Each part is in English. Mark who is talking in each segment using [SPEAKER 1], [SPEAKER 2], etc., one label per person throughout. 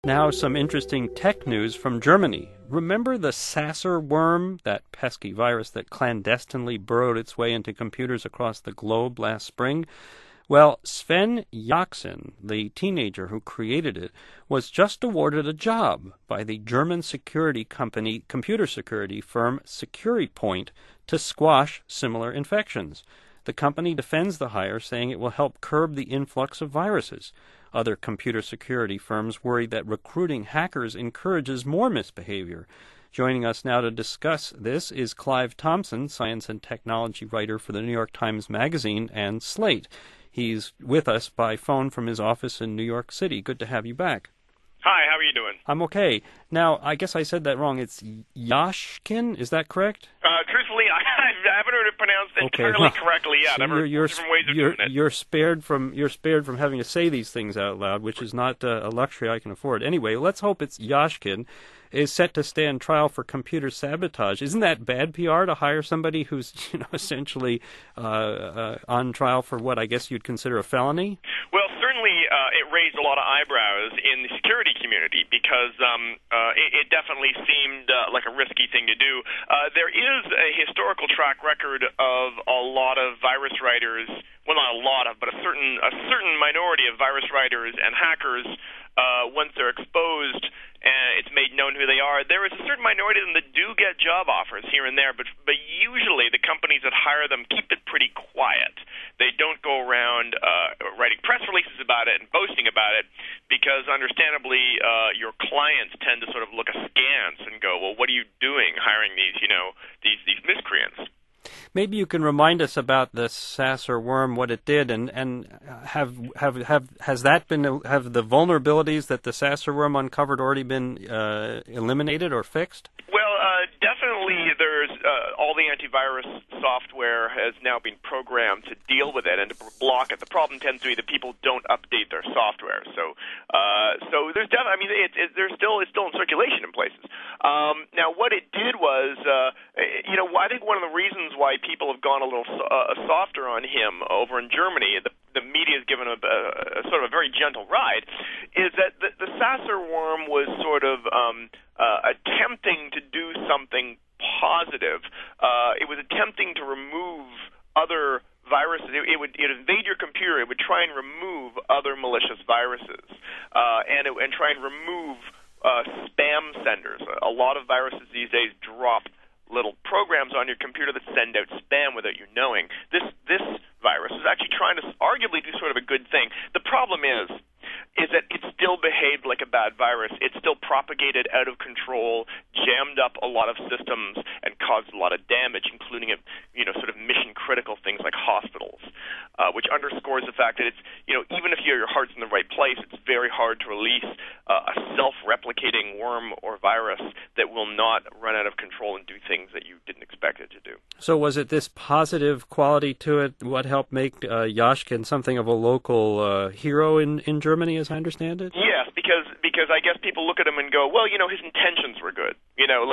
[SPEAKER 1] Now some interesting tech news from Germany. Remember the Sasser worm, that pesky virus that clandestinely burrowed its way into computers across the globe last spring? Well, Sven Jaksin, the teenager who created it, was just awarded a job by the German security company, computer security firm SecuriPoint, to squash similar infections. The company defends the hire, saying it will help curb the influx of viruses. Other computer security firms worry that recruiting hackers encourages more misbehavior. Joining us now to discuss this is Clive Thompson, science and technology writer for the New York Times Magazine and Slate. He's with us by phone from his office in New York City. Good to have you back.
[SPEAKER 2] Hi, how are you doing?
[SPEAKER 1] I'm okay. Now, I guess I said that wrong. It's Yashkin, is that correct?
[SPEAKER 2] Truthfully, I haven't heard it pronounced entirely correctly yet.
[SPEAKER 1] So
[SPEAKER 2] I've heard different ways of doing it.
[SPEAKER 1] You're spared from having to say these things out loud, which is not a luxury I can afford. Anyway, let's hope it's Yashkin is set to stand trial for computer sabotage. Isn't that bad PR to hire somebody who's essentially on trial for what I guess you'd consider a felony?
[SPEAKER 2] Well, certainly it raised a lot of eyebrows in the security community because it definitely seemed like a risky thing to do. There is a historical track record of a lot of virus writers, well, not a lot of, but a certain minority of virus writers and hackers, once they're exposed and it's made known who they are, there is a certain minority of them that do get job offers here and there, but usually the companies that hire them keep it pretty quiet. They don't go around writing press releases about it and boasting about it because, understandably, your clients tend to sort of look askance and go, well, what are you doing hiring these miscreants?
[SPEAKER 1] Maybe you can remind us about the Sasser worm, what it did, and have the vulnerabilities that the Sasser worm uncovered already been eliminated or fixed?
[SPEAKER 2] Well, definitely there's all the antivirus software has now been programmed to deal with it and to block it. The problem tends to be that people don't update their software. So there's definitely, it's still in circulation in places. Now, what it did was, I think one of the reasons why people have gone a little softer on him over in Germany, the media has given a sort of a very gentle ride, is that the Sasser worm was sort of attempting to do something positive. It was attempting to remove other viruses. It would invade your computer. It would try and remove other malicious viruses, and try and remove spam senders. A lot of viruses these days drop little programs on your computer that send out spam without you knowing. This virus is actually trying to arguably do sort of a good thing. The problem is that it still behaved like a bad virus. It still propagated out of control, jammed up a lot of systems, and caused a lot of damage, including sort of mission-critical things like hospitals, which underscores the fact that it's, even if your heart's in the right place, it's very hard to release a self-replicating worm or virus that will not run out of control and do things that you didn't expect it to do.
[SPEAKER 1] So was it this positive quality to it, what helped make Yashkin something of a local hero in Germany, as I understand it?
[SPEAKER 2] Yes, because I guess people look at him and go, well, his intentions were good.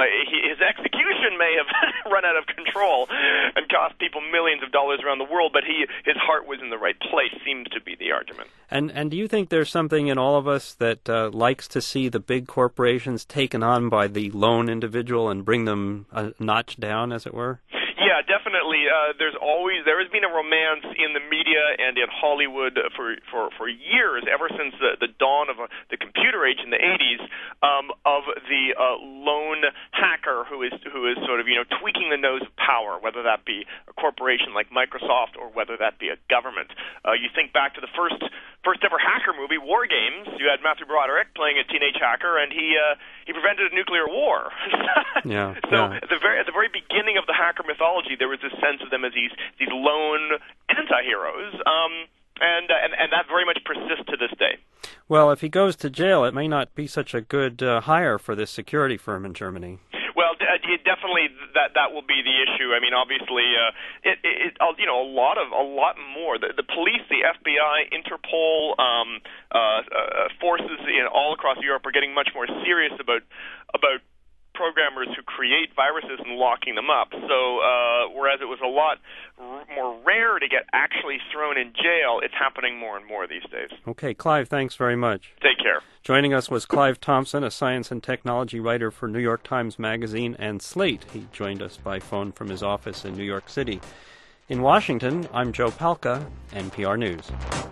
[SPEAKER 2] His execution may have run out of control and cost people millions of dollars around the world, but his heart was in the right place, seems to be the argument.
[SPEAKER 1] And do you think there's something in all of us that likes to see the big corporations taken on by the lone individual and bring them a notch down, as it were?
[SPEAKER 2] Yeah, definitely. There has been a romance in the media and in Hollywood for years, ever since the dawn of the computer age in the 80s, of the lone hacker who is sort of tweaking the nose of power, whether that be a corporation like Microsoft or whether that be a government. You think back to the first ever hacker movie, War Games. You had Matthew Broderick playing a teenage hacker, and he prevented a nuclear war.
[SPEAKER 1] Yeah.
[SPEAKER 2] So at the very beginning of the hacker mythology, there was this sense of them as these lone anti-heroes, and that very much persists to this day.
[SPEAKER 1] Well, if he goes to jail, it may not be such a good hire for this security firm in Germany.
[SPEAKER 2] Well, definitely that will be the issue. I mean, obviously, a lot more. The police, the FBI, Interpol, forces all across Europe are getting much more serious about programmers who create viruses and locking them up. So whereas it was a lot more rare to get actually thrown in jail, it's happening more and more these days.
[SPEAKER 1] Okay, Clive, thanks very much.
[SPEAKER 2] Take care.
[SPEAKER 1] Joining us was Clive Thompson, a science and technology writer for New York Times Magazine and Slate. He joined us by phone from his office in New York City. In Washington, I'm Joe Palca, NPR News.